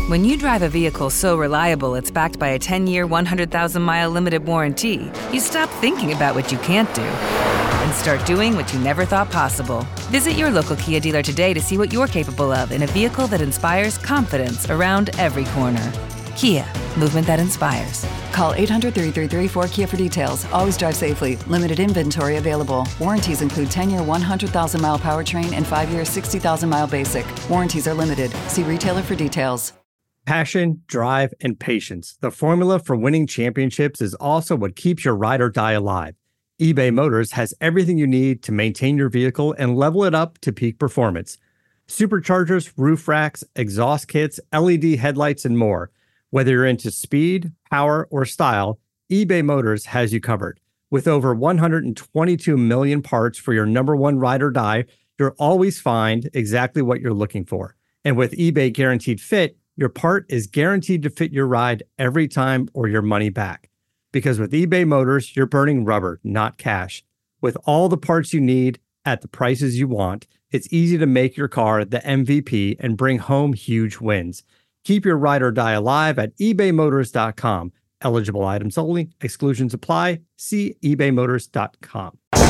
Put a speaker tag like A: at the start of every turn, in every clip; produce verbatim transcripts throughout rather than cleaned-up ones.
A: When you drive a vehicle so reliable it's backed by a ten-year, one hundred thousand mile limited warranty, you stop thinking about what you can't do and start doing what you never thought possible. Visit your local Kia dealer today to see what you're capable of in a vehicle that inspires confidence around every corner. Kia, movement that inspires.
B: Call eight hundred, three three three, four K I A for details. Always drive safely. Limited inventory available. Warranties include ten-year, one hundred thousand mile powertrain and five-year, sixty thousand mile basic. Warranties are limited. See retailer for details.
C: Passion, drive, and patience. The formula for winning championships is also what keeps your ride or die alive. eBay Motors has everything you need to maintain your vehicle and level it up to peak performance. Superchargers, roof racks, exhaust kits, L E D headlights, and more. Whether you're into speed, power, or style, eBay Motors has you covered. With over one hundred twenty-two million parts for your number one ride or die, you'll always find exactly what you're looking for. And with eBay Guaranteed Fit, your part is guaranteed to fit your ride every time or your money back. Because with eBay Motors, you're burning rubber, not cash. With all the parts you need at the prices you want, it's easy to make your car the M V P and bring home huge wins. Keep your ride or die alive at ebay motors dot com. Eligible items only. Exclusions apply. See ebay motors dot com.
D: The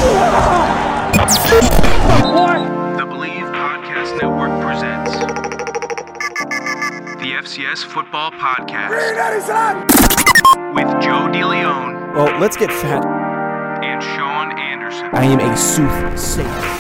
D: Believe Podcast Network presents the F C S Football Podcast with Joe DeLeon.
E: Well, let's get fat.
D: And Sean Anderson.
E: I am a soothsayer.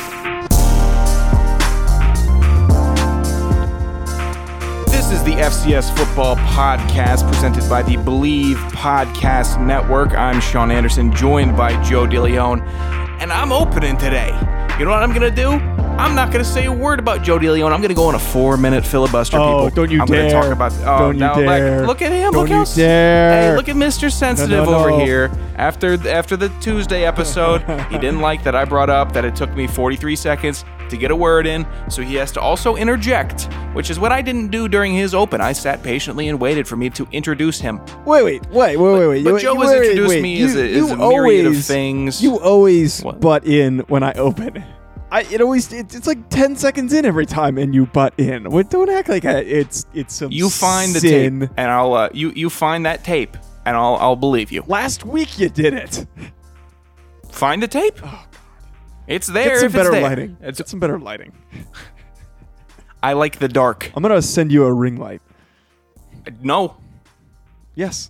E: This is the F C S Football Podcast presented by the Believe Podcast Network. I'm Sean Anderson, joined by Joe DeLeon, and I'm opening today. You know what I'm going to do? I'm not going to say a word about Joe DeLeon. I'm going to go on a four-minute filibuster,
F: oh,
E: people.
F: don't you
E: I'm
F: dare.
E: I'm going to talk about... Oh,
F: don't you
E: no,
F: dare.
E: Like, look at him.
F: Don't
E: look
F: you
E: how,
F: dare.
E: Hey, look at Mister Sensitive
F: no, no, no.
E: over here. After, after the Tuesday episode, he didn't like that I brought up that it took me forty-three seconds to get a word in, so he has to also interject, which is what I didn't do during his open. I sat patiently and waited for me to introduce him.
F: Wait, wait, wait, wait, wait, wait.
E: But
F: wait,
E: Joe
F: wait,
E: has
F: wait,
E: introduced
F: wait.
E: me
F: you,
E: as a,
F: you
E: as a myriad
F: always,
E: of things.
F: You always
E: What?
F: butt in when I open. I it always it, it's like ten seconds in every time, and you butt in. Well, don't act like I, it's it's some
E: You find the
F: sin.
E: tape, and I'll uh, you you find that tape, and I'll I'll believe you.
F: Last week you did it.
E: Find the tape.
F: Oh, God.
E: It's there.
F: Get some
E: if
F: better
E: it's there.
F: lighting.
E: It's,
F: Get some better lighting.
E: I like the dark.
F: I'm gonna send you a ring light.
E: No.
F: Yes.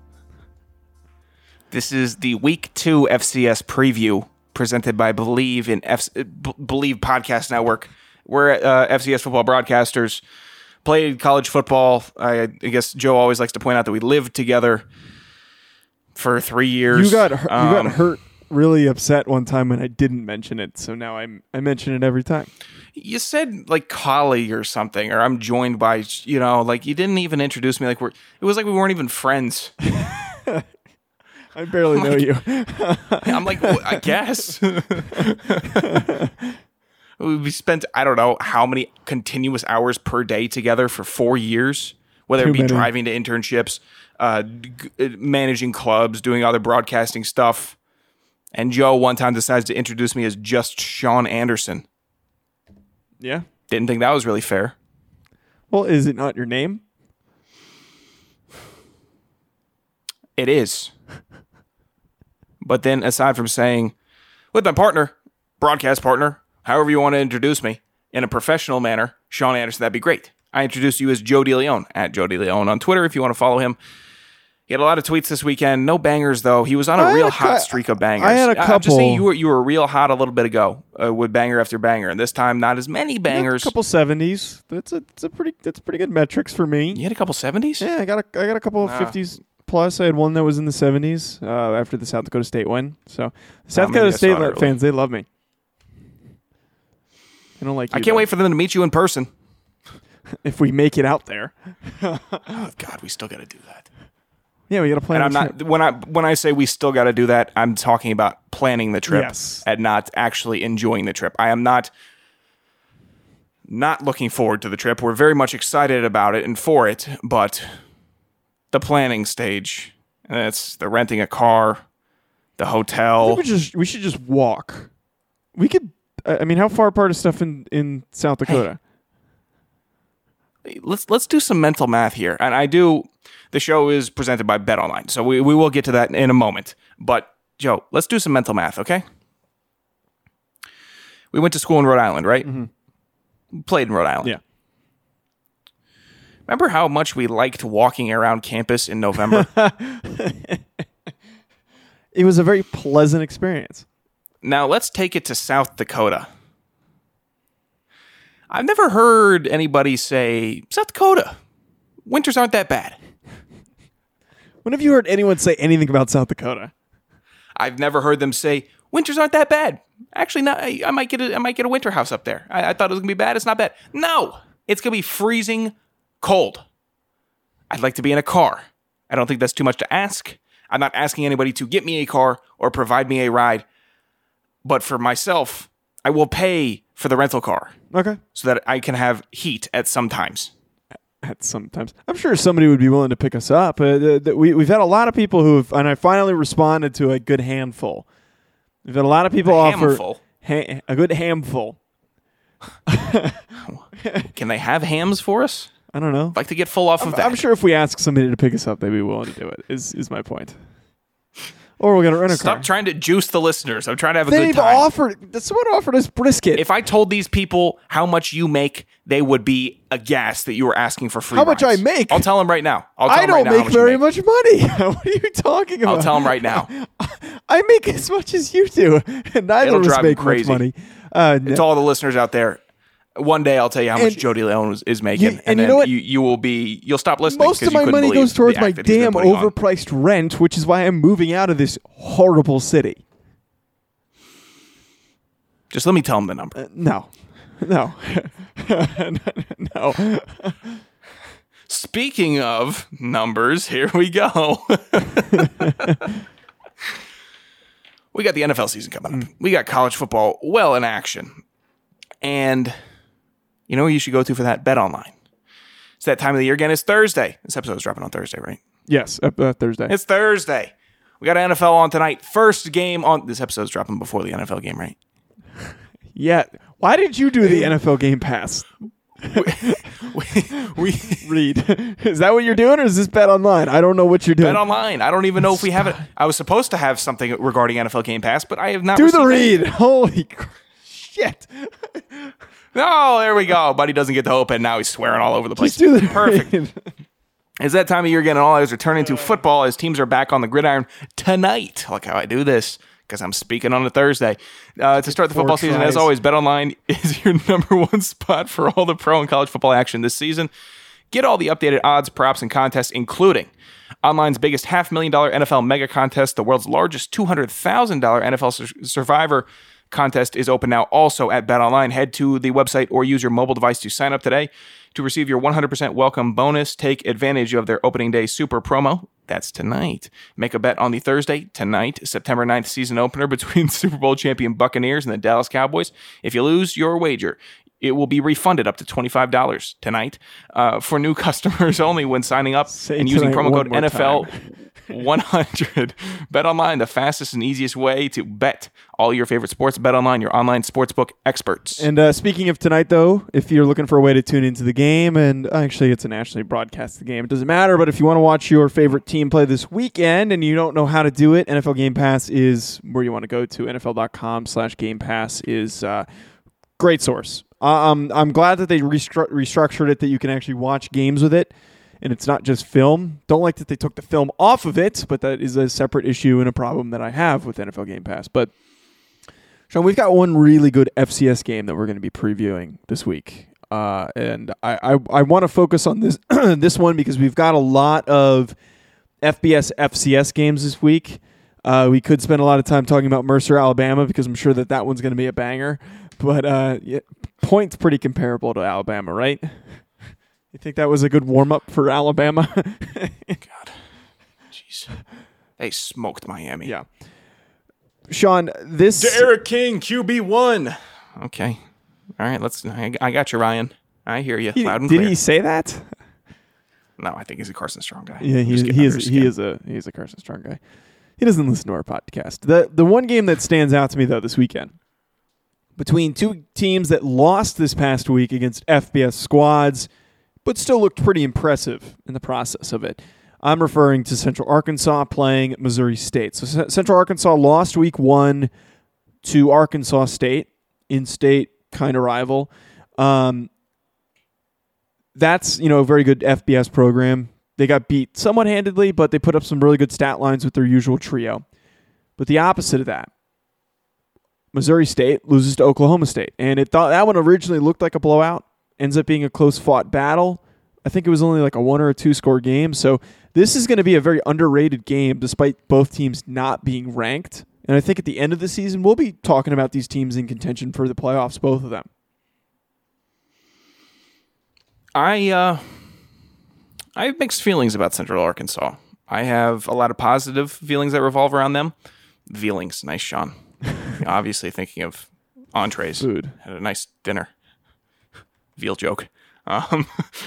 E: This is the week two F C S preview presented by Believe in F- B- Believe Podcast Network. We're uh, F C S football broadcasters. Played college football. I, I guess Joe always likes to point out that we lived together for three years.
F: You got hu-
E: um,
F: you got hurt really upset one time when I didn't mention it, so now I'm I mention it every time.
E: You said like colleague or something, or I'm joined by, you know, like you didn't even introduce me. Like we're. It was like we weren't even friends.
F: I barely know
E: like,
F: you.
E: I'm like, well, I guess. We spent, I don't know, how many continuous hours per day together for four years, whether
F: Too
E: it be
F: many.
E: driving to internships, uh, g- managing clubs, doing other broadcasting stuff. And Joe one time decides to introduce me as just Sean Anderson.
F: Yeah.
E: Didn't think that was really fair.
F: Well, is it not your name?
E: It is. But then aside from saying, with my partner, broadcast partner, however you want to introduce me, in a professional manner, Sean Anderson, that'd be great. I introduce you as Joe DeLeon, at Joe DeLeon on Twitter if you want to follow him. He had a lot of tweets this weekend. No bangers, though. He was on a
F: I
E: real
F: had a
E: hot
F: cou-
E: streak of bangers.
F: I had a
E: I'm just saying
F: couple-
E: you were, you were real hot a little bit ago uh, with banger after banger. And this time, not as many bangers.
F: A couple seventies. That's a, that's a pretty that's pretty good metrics for me.
E: You had a couple seventies?
F: Yeah, I got a I got a couple of
E: Nah.
F: fifties plus. I had one that was in the seventies uh, after the South Dakota State win. So the South
E: maybe
F: Dakota
E: I saw
F: State
E: it early.
F: fans, they love me. I don't like you.
E: I can't
F: though.
E: wait for them to meet you in person.
F: if we make it out there.
E: Oh, God, we still got to do that.
F: Yeah, we got to plan.
E: And I'm
F: a
E: not
F: trip.
E: when I when I say we still got to do that, I'm talking about planning the trip
F: Yes.
E: and not actually enjoying the trip. I am not not looking forward to the trip. We're very much excited about it and for it, but the planning stage, that's the renting a car, the
F: I
E: hotel.
F: think we just we should just walk. We could. I I mean, how far apart is stuff in in South Dakota?
E: let's let's do some mental math here. And I do. The show is presented by BetOnline, so we we will get to that in a moment. But Joe, let's do some mental math, okay? We went to school in Rhode Island, right? Mm-hmm. Played in Rhode Island.
F: Yeah.
E: Remember how much we liked walking around campus in November?
F: It was a very pleasant experience.
E: Now let's take it to South Dakota. I've never heard anybody say, South Dakota, winters aren't that bad.
F: When have you heard anyone say anything about South Dakota?
E: I've never heard them say, winters aren't that bad. Actually, not, I, I might get a, I might get a winter house up there. I, I thought it was going to be bad. It's not bad. No, it's going to be freezing cold. I'd like to be in a car. I don't think that's too much to ask. I'm not asking anybody to get me a car or provide me a ride. But for myself, I will pay for the rental car.
F: Okay.
E: So that I can have heat at some times.
F: At sometimes. I'm sure somebody would be willing to pick us up. Uh, the, the, we, we've had a lot of people who have, and I finally responded to a good handful. We've had a lot of people
E: a
F: offer
E: handful.
F: Ha- a good handful.
E: Can they have hams for us?
F: I don't know.
E: I'd like to get full off
F: I'm,
E: of that.
F: I'm sure if we ask somebody to pick us up, they'd be willing to do it, is is my point. Or we're going to rent a
E: Stop
F: car.
E: trying to juice the listeners. I'm trying to have a
F: They've
E: good time.
F: offered, someone offered us brisket.
E: If I told these people how much you make, they would be aghast that you were asking for free
F: How much
E: rides.
F: I make?
E: I'll tell them right now. I'll tell
F: I
E: them
F: don't
E: right now how
F: make
E: much you
F: very
E: make.
F: much money. What are you talking about?
E: I'll tell them right now.
F: I make as much as you do, and neither
E: It'll
F: of us
E: drive 'em
F: make
E: crazy.
F: much money. Uh,
E: To all the listeners out there, one day I'll tell you how much
F: And-
E: Joe DeLeon is, is making,
F: You-
E: and,
F: and you
E: then
F: know what?
E: you, you will be you'll stop listening.
F: Most
E: 'cause
F: of
E: you
F: my
E: couldn't
F: money
E: believe
F: goes towards
E: the
F: my
E: act that he's been
F: damn
E: putting on.
F: overpriced rent, which is why I'm moving out of this horrible city.
E: Just let me tell him the number.
F: Uh, no, no, no.
E: Speaking of numbers, here we go. We got the N F L season coming up. We got college football well in action. And you know who you should go to for that? BetOnline. It's that time of the year again. It's Thursday. This episode is dropping on Thursday, right?
F: Yes, uh, uh, Thursday.
E: It's Thursday. We got N F L on tonight. First game on... This episode's dropping before the N F L game, right?
F: Yeah. Why did you do the N F L Game Pass?
E: we, we
F: Reed, is that what you're doing, or is this Bet Online? I don't know what you're doing.
E: Bet Online. I don't even know if we have it. I was supposed to have something regarding N F L Game Pass, but I have not.
F: Do the
E: received
F: read. Holy cr- shit!
E: it. No, there we go. Buddy doesn't get to open. Now he's swearing all over the place.
F: Just do the
E: Perfect.
F: read.
E: It's that time of year again, and all eyes are turning to football as teams are back on the gridiron tonight. Look how I do this, because I'm speaking on a Thursday. Uh, to start the
F: Four
E: football season,
F: tries.
E: as always, BetOnline is your number one spot for all the pro and college football action this season. Get all the updated odds, props, and contests, including online's biggest half million dollar N F L mega contest, the world's largest two hundred thousand dollars N F L Sur- Survivor contest is open now also at BetOnline. Head to the website or use your mobile device to sign up today to receive your one hundred percent welcome bonus. Take advantage of their opening day super promo. That's tonight. Make a bet on the Thursday, tonight, September ninth season opener between Super Bowl champion Buccaneers and the Dallas Cowboys. If you lose your wager, it will be refunded up to twenty-five dollars tonight uh, for new customers only when signing up
F: Say
E: and using
F: tonight
E: promo
F: one
E: code
F: more
E: N F L
F: time.
E: one hundred. BetOnline, the fastest and easiest way to bet all your favorite sports. BetOnline, your online sportsbook experts.
F: And uh, speaking of tonight, though, if you're looking for a way to tune into the game, and actually it's a nationally broadcast game, it doesn't matter, but if you want to watch your favorite team play this weekend and you don't know how to do it, N F L Game Pass is where you want to go to. N F L dot com slash Game Pass is a uh, great source. Uh, um, I'm glad that they restru- restructured it that you can actually watch games with it, and it's not just film. Don't like that they took the film off of it, but that is a separate issue and a problem that I have with N F L Game Pass. But Sean, we've got one really good F C S game that we're going to be previewing this week. Uh, and I, I, I want to focus on this this one because we've got a lot of F B S F C S games this week. Uh, we could spend a lot of time talking about Mercer, Alabama, because I'm sure that that one's going to be a banger. But uh, yeah, Point's pretty comparable to Alabama, right? You think that was a good warm-up for Alabama?
E: God. Jeez. They smoked Miami.
F: Yeah. Sean, this...
E: Derek King, Q B one. Okay. All right, let's. I, I got you, Ryan. I hear you
F: He-
E: loud and
F: did
E: clear.
F: he say that?
E: No, I think he's a Carson Strong guy.
F: Yeah,
E: I'm
F: he,
E: just getting
F: he
E: under
F: is.
E: his
F: He
E: skin.
F: is a he's a Carson Strong guy. He doesn't listen to our podcast. the The one game that stands out to me though this weekend, between two teams that lost this past week against F B S squads, but still looked pretty impressive in the process of it. I'm referring to Central Arkansas playing Missouri State. So C- Central Arkansas lost week one to Arkansas State, in-state kind of rival. Um, that's, you know, a very good F B S program. They got beat somewhat handedly, but they put up some really good stat lines with their usual trio. But the opposite of that, Missouri State loses to Oklahoma State. And it thought that one originally looked like a blowout, ends up being a close-fought battle. I think it was only like a one or a two score game. So this is going to be a very underrated game despite both teams not being ranked. And I think at the end of the season, we'll be talking about these teams in contention for the playoffs, both of them.
E: I uh, I have mixed feelings about Central Arkansas. I have a lot of positive feelings that revolve around them. Feelings, nice, Sean. Obviously thinking of entrees.
F: Food.
E: Had a nice dinner. Veal joke. Um,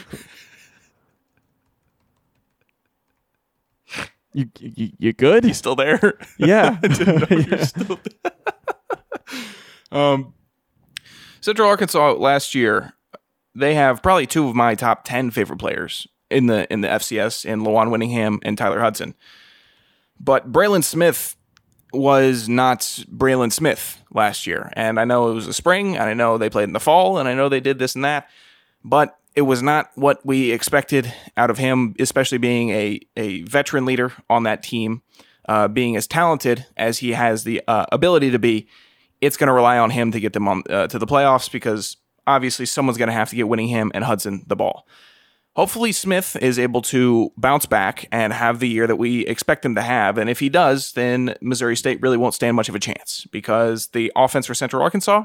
F: you, you you good?
E: You still there?
F: Yeah.
E: I didn't know you were still there. um, Central Arkansas last year, they have probably two of my top ten favorite players in the in the F C S, in Lawan Winningham and Tyler Hudson. But Braylon Smith was not Braylon Smith last year. And I know it was the spring, and I know they played in the fall, and I know they did this and that. But it was not what we expected out of him, especially being a, a veteran leader on that team, uh, being as talented as he has the uh, ability to be. It's going to rely on him to get them on uh, to the playoffs, because obviously someone's going to have to get Winningham and Hudson the ball. Hopefully Smith is able to bounce back and have the year that we expect him to have. And if he does, then Missouri State really won't stand much of a chance, because the offense for Central Arkansas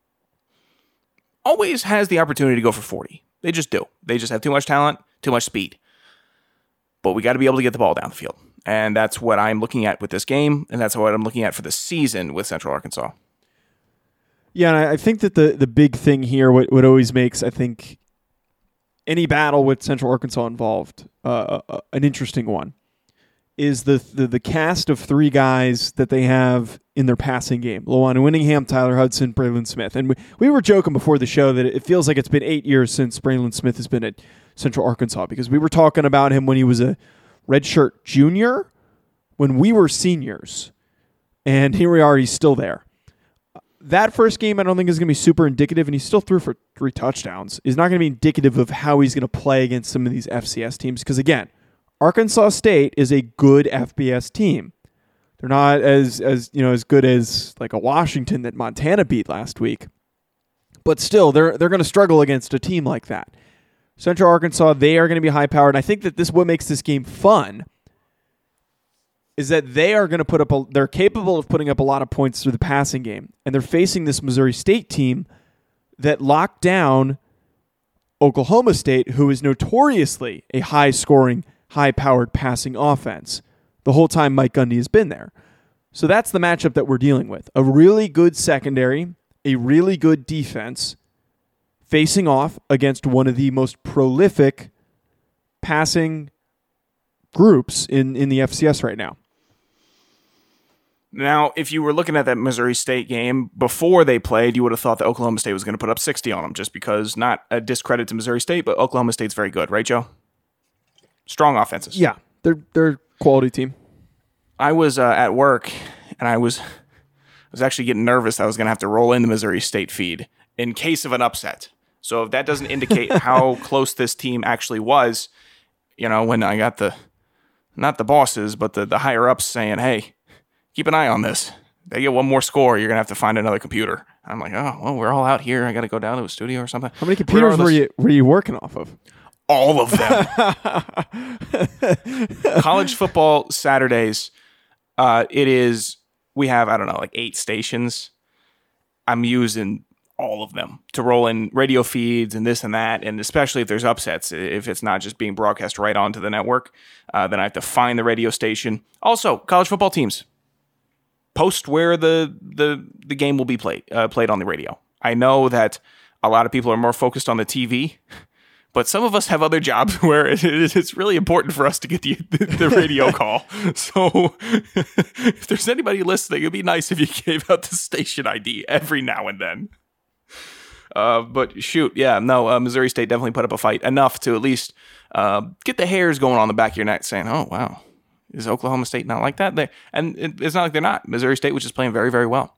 E: always has the opportunity to go for forty. They just do. They just have too much talent, too much speed. But we got to be able to get the ball down the field. And that's what I'm looking at with this game, and that's what I'm looking at for the season with Central Arkansas.
F: Yeah, and I think that the, the big thing here, what, what always makes, I think, any battle with Central Arkansas involved uh, uh, an interesting one, is the, the the cast of three guys that they have in their passing game. Lawan Winningham, Tyler Hudson, Braylon Smith. And we, we were joking before the show that it feels like it's been eight years since Braylon Smith has been at Central Arkansas, because we were talking about him when he was a redshirt junior, when we were seniors. And here we are, he's still there. That first game I don't think is going to be super indicative, and he still threw for three touchdowns. Is not going to be indicative of how he's going to play against some of these F C S teams, because, again, Arkansas State is a good F B S team. They're not as as you know as good as like a Washington that Montana beat last week, but still they're they're going to struggle against a team like that. Central Arkansas, they are going to be high powered. And I think that this what makes this game fun is that they are going to put up a, they're capable of putting up a lot of points through the passing game, and they're facing this Missouri State team that locked down Oklahoma State, who is notoriously a high scoring, high-powered passing offense the whole time Mike Gundy has been there. So that's the matchup that we're dealing with. A really good secondary, a really good defense, facing off against one of the most prolific passing groups in, in the F C S right now.
E: Now, if you were looking at that Missouri State game before they played, you would have thought that Oklahoma State was going to put up sixty on them, just because, not a discredit to Missouri State, but Oklahoma State's very good, right, Joe? Strong offenses.
F: Yeah, they're they're a quality team.
E: I was uh, at work, and I was I was actually getting nervous that I was going to have to roll in the Missouri State feed in case of an upset. So if that doesn't indicate how close this team actually was, you know, when I got the, not the bosses, but the, the higher-ups saying, hey, keep an eye on this. They get one more score, you're going to have to find another computer. I'm like, oh, well, we're all out here. I got to go down to a studio or something.
F: How many computers were you were you working off of?
E: All of them. College football Saturdays, uh, it is, we have, I don't know, like eight stations. I'm using all of them to roll in radio feeds and this and that, and especially if there's upsets, if it's not just being broadcast right onto the network, uh, then I have to find the radio station. Also, college football teams post where the the, the game will be played uh, played on the radio. I know that a lot of people are more focused on the T V, but some of us have other jobs where it, it's really important for us to get the, the, the radio call. So if there's anybody listening, it'd be nice if you gave out the station I D every now and then. Uh, but shoot, yeah, no, uh, Missouri State definitely put up a fight enough to at least uh, get the hairs going on the back of your neck saying, oh, wow, is Oklahoma State not like that? They, and it, it's not like they're not. Missouri State was just playing very, very well.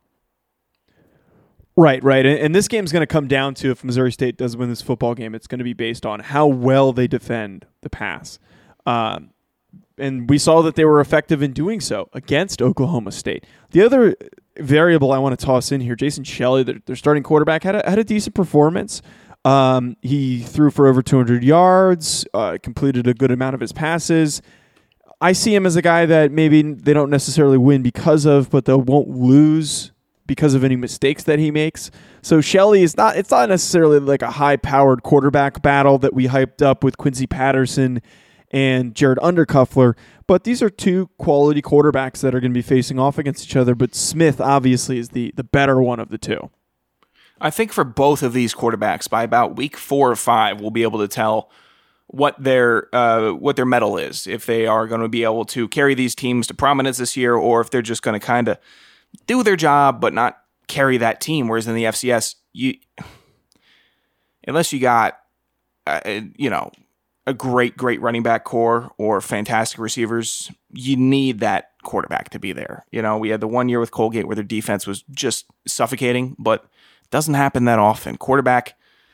F: Right, right. And, and this game's going to come down to, if Missouri State does win this football game, it's going to be based on how well they defend the pass. Um, and we saw that they were effective in doing so against Oklahoma State. The other variable I want to toss in here, Jason Shelley, their, their starting quarterback, had a, had a decent performance. Um, he threw for over two hundred yards, uh, completed a good amount of his passes. I see him as a guy that maybe they don't necessarily win because of, but they won't lose because of any mistakes that he makes. So Shelley is not, it's not necessarily like a high-powered quarterback battle that we hyped up with Quincy Patterson and Jared Undercuffler, but these are two quality quarterbacks that are going to be facing off against each other, but Smith obviously is the, the better one of the two.
E: I think for both of these quarterbacks, by about week four or five, we'll be able to tell what their uh, what their mettle is, if they are going to be able to carry these teams to prominence this year, or if they're just going to kind of do their job but not carry that team. Whereas in the F C S, you unless you got uh, you know a great great running back core or fantastic receivers, you need that quarterback to be there. You know, we had the one year with Colgate where their defense was just suffocating, but it doesn't happen that often. Quarterback,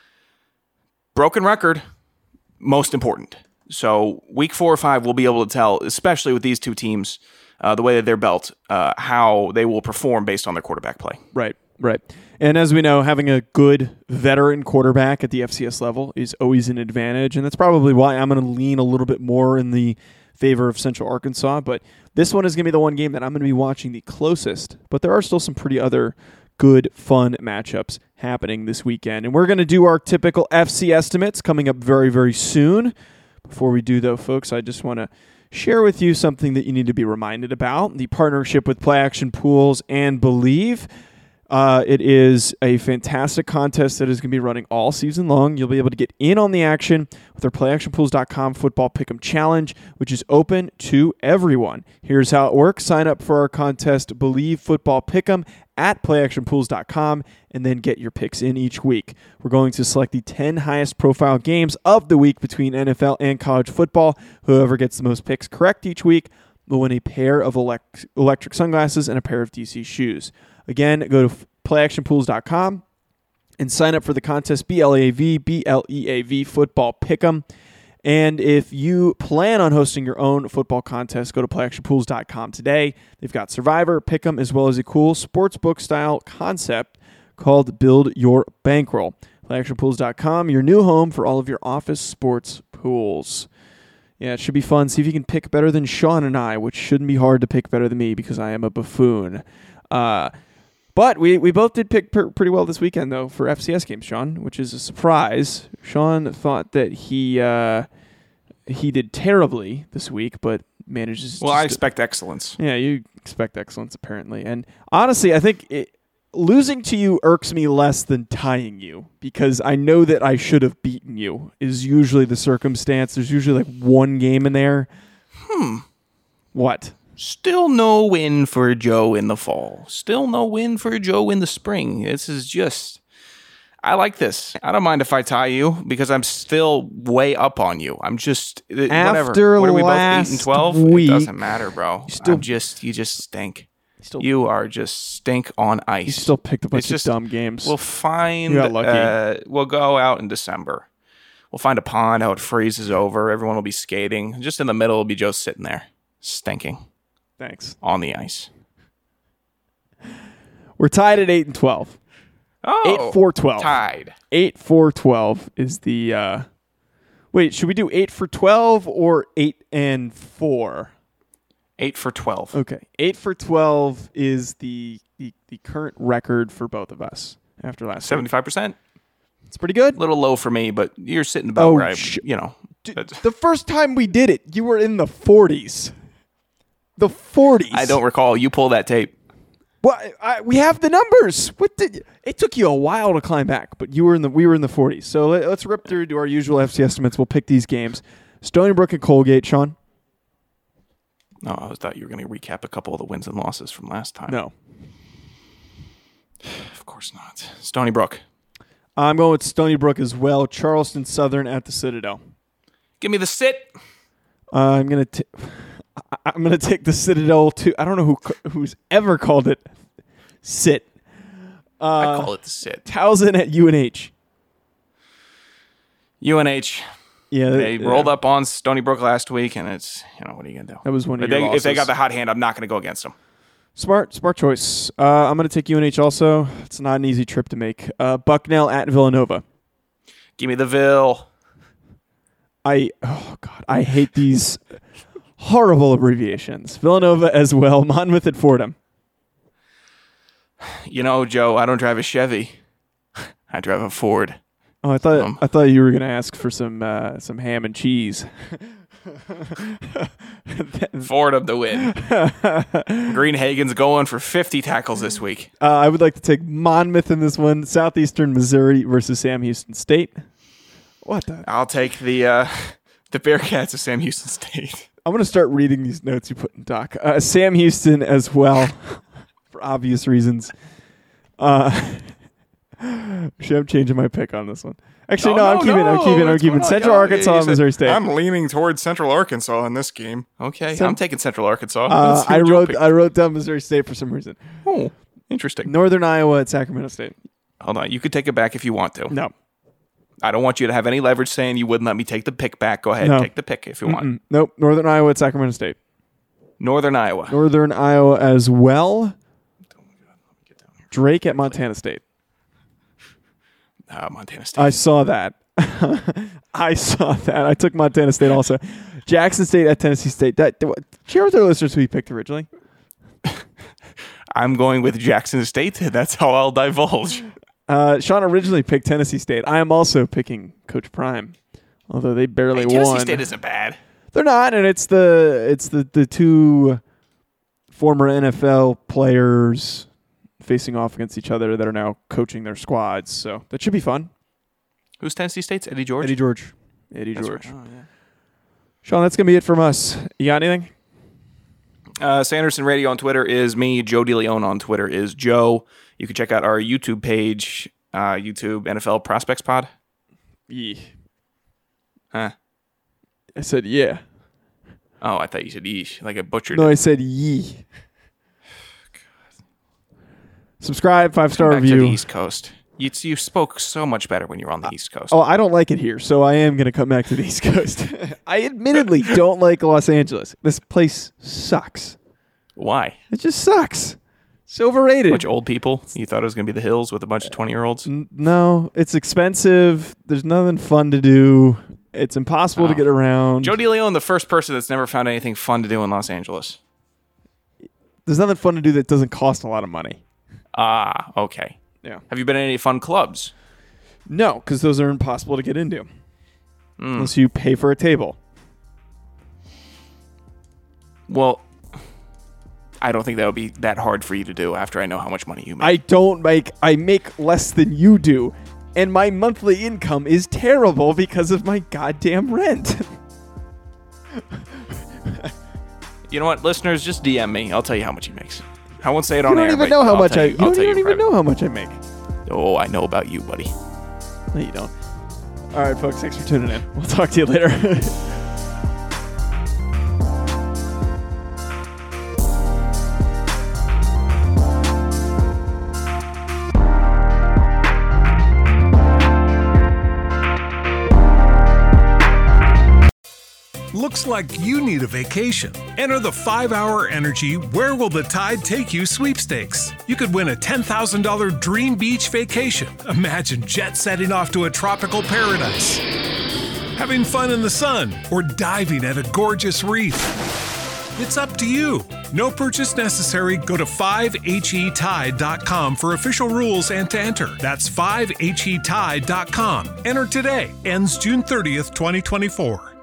E: broken record, most important. So week four or five, we'll be able to tell, especially with these two teams, uh, the way that they're built, uh, how they will perform based on their quarterback play.
F: Right, right. And as we know, having a good veteran quarterback at the F C S level is always an advantage, and that's probably why I'm going to lean a little bit more in the favor of Central Arkansas. But this one is going to be the one game that I'm going to be watching the closest. But there are still some pretty other good, fun matchups happening this weekend. And we're going to do our typical F C estimates coming up very, very soon. Before we do, though, folks, I just want to share with you something that you need to be reminded about. The partnership with Play Action Pools and Believe. Uh, it is a fantastic contest that is going to be running all season long. You'll be able to get in on the action with our play action pools dot com Football Pick'em Challenge, which is open to everyone. Here's how it works. Sign up for our contest, Believe Football Pick'em, at play action pools dot com, and then get your picks in each week. We're going to select the ten highest profile games of the week between N F L and college football. Whoever gets the most picks correct each week will win a pair of elect- electric sunglasses and a pair of D C shoes. Again, go to play action pools dot com and sign up for the contest, B L E A V, B L E A V, Football Pick'em. And if you plan on hosting your own football contest, go to play action pools dot com today. They've got Survivor, Pick'em, as well as a cool sportsbook-style concept called Build Your Bankroll. play action pools dot com, your new home for all of your office sports pools. Yeah, it should be fun. See if you can pick better than Sean and I, which shouldn't be hard to pick better than me because I am a buffoon. Uh, but we, we both did pick per, pretty well this weekend, though, for F C S games, Sean, which is a surprise. Sean thought that he uh, he did terribly this week, but manages
E: Well, I
F: to,
E: expect excellence.
F: Yeah, you expect excellence, apparently. And honestly, I think it, losing to you irks me less than tying you because I know that I should have beaten you is usually the circumstance. There's usually like one game in there.
E: Hmm.
F: What?
E: Still no win for Joe in the fall. Still no win for Joe in the spring. This is just... I like this. I don't mind if I tie you because I'm still way up on you. I'm just...
F: After
E: whatever. What are we both,
F: last
E: eight and twelve?
F: week,
E: it doesn't matter, bro.
F: still-
E: I'm just... You just stink.
F: Still,
E: You are just stink on ice.
F: you still picked a bunch
E: It's just-
F: of dumb games.
E: We'll find.
F: You got lucky.
E: Uh, we'll go out in December. We'll find a pond how it freezes over. Everyone will be skating. Just in the middle will be Joe sitting there, stinking
F: Thanks.
E: on the ice.
F: We're tied at eight and twelve.
E: Oh,
F: Eight four twelve.
E: tied.
F: Eight four twelve is the. Uh, wait, should we do eight for twelve or eight and four?
E: Eight for twelve.
F: Okay, eight for twelve is the the, the current record for both of us after last week.
E: Seventy-five percent.
F: It's pretty good.
E: A little low for me, but you're sitting about
F: Oh,
E: where I,
F: sh-
E: you know.
F: Dude,
E: that's-
F: the first time we did it, you were in the forties. The forties.
E: I don't recall. You pull that tape.
F: Well, I, we have the numbers. What did it took you a while to climb back, but you were in the we were in the forties. So let, let's rip through to our usual F C estimates. We'll pick these games. Stony Brook and Colgate, Sean.
E: No, I thought you were going to recap a couple of the wins and losses from last time.
F: No.
E: Of course not. Stony Brook.
F: I'm going with Stony Brook as well. Charleston Southern at the Citadel.
E: Give me the sit.
F: Uh, I'm gonna t- I'm gonna take the Citadel too. I don't know who who's ever called it sit. Uh,
E: I call it the sit.
F: Towson at U N H.
E: U N H.
F: Yeah,
E: They
F: yeah.
E: rolled up on Stony Brook last week, and it's, you know, what are you going to do?
F: That was one of
E: if
F: your
E: they, if they
F: losses.
E: got the hot hand, I'm not going to go against them.
F: Smart, smart choice. Uh, I'm going to take U N H also. It's not an easy trip to make. Uh, Bucknell at Villanova.
E: Give me the Vil.
F: I oh god, I hate these horrible abbreviations. Villanova as well. Monmouth at Fordham.
E: You know, Joe, I don't drive a Chevy. I drive a Ford.
F: Oh, I thought
E: Um,
F: I thought you were going to ask for some uh, some ham and cheese.
E: Fordham to win. Greenhagen's going for fifty tackles this week.
F: Uh, I would like to take Monmouth in this one. Southeastern Missouri versus Sam Houston State. What the?
E: I'll take the uh, the Bearcats of Sam Houston State.
F: I'm going to start reading these notes you put in Doc. Uh, Sam Houston as well, for obvious reasons. Uh, actually, I'm changing my pick on this one. Actually, no, I'm keeping. I'm keeping. I'm keeping Central Arkansas, and Missouri State.
E: I'm leaning towards Central Arkansas in this game. Okay,
F: Cent-
E: I'm taking Central Arkansas.
F: Uh,
E: Let's see
F: I
E: what Joe
F: wrote.
E: picked.
F: I wrote down Missouri State for some reason.
E: Oh, interesting.
F: Northern Iowa at Sacramento State.
E: Hold on, you could take it back if you want to.
F: No.
E: I don't want you to have any leverage saying you wouldn't let me take the pick back. Go ahead,
F: No.
E: take the pick if you want.
F: Mm-mm. Nope. Northern Iowa at Sacramento State.
E: Northern Iowa.
F: Northern Iowa as well. Drake at Montana State.
E: Uh, Montana State.
F: I saw that. I saw that. I took Montana State also. Jackson State at Tennessee State. That, do, share with our listeners who you picked originally.
E: I'm going with Jackson State. That's all I'll divulge.
F: Uh, Sean originally picked Tennessee State. I am also picking Coach Prime, although they barely
E: Hey, Tennessee
F: won.
E: State isn't bad.
F: They're not, and it's the it's the, the two former N F L players facing off against each other that are now coaching their squads. So that should be fun.
E: Who's Tennessee State's? Eddie George?
F: Eddie George. Eddie
E: That's
F: George.
E: right. Oh, yeah.
F: Sean, that's going to be it from us. You got anything?
E: Uh, Sanderson Radio on Twitter is me. Joe DeLeon on Twitter is Joe. You can check out our YouTube page, uh, YouTube N F L Prospects Pod.
F: Yeah.
E: Huh?
F: I said yeah.
E: Oh, I thought you said yeesh, like I butchered
F: No,
E: it.
F: I said yee. Subscribe, five star
E: Back to the
F: review.
E: East Coast. You, you spoke so much better when you were on the East Coast.
F: Oh, I don't like it here, so I am going to come back to the East Coast. I admittedly don't like Los Angeles. This place sucks.
E: Why?
F: It just sucks. It's overrated.
E: A bunch of old people? You thought it was going to be the hills with a bunch of twenty-year-olds?
F: N- no, it's expensive. There's nothing fun to do. It's impossible
E: Oh.
F: to get around.
E: Joe DeLeon, the first person that's never found anything fun to do in Los Angeles.
F: There's nothing fun to do that doesn't cost a lot of money.
E: Ah, okay.
F: Yeah.
E: Have you been in any fun clubs?
F: No, because those are impossible to get into
E: Mm.
F: unless you pay for a table.
E: Well, I don't think that would be that hard for you to do after I know how much money you make.
F: I don't make. I make less than you do, and my monthly income is terrible because of my goddamn rent.
E: You know what, listeners, just D M me. I'll tell you how much he makes. I won't say it
F: You
E: on
F: don't
E: air.
F: even
E: but
F: know how
E: I'll
F: much
E: tell
F: I.
E: You,
F: You
E: I'll
F: don't,
E: tell
F: you
E: you
F: don't even
E: private.
F: know how much I make.
E: Oh, I know about you, buddy.
F: No, you don't. All right, folks. Thanks for tuning in. We'll talk to you later.
G: Looks like you need a vacation. Enter the five hour Energy Where Will the Tide Take You sweepstakes. You could win a ten thousand dollars dream beach vacation. Imagine jet setting off to a tropical paradise, having fun in the sun, or diving at a gorgeous reef. It's up to you. No purchase necessary. Go to five H E tide dot com for official rules and to enter. That's five H E tide dot com. Enter today. Ends June thirtieth, twenty twenty-four.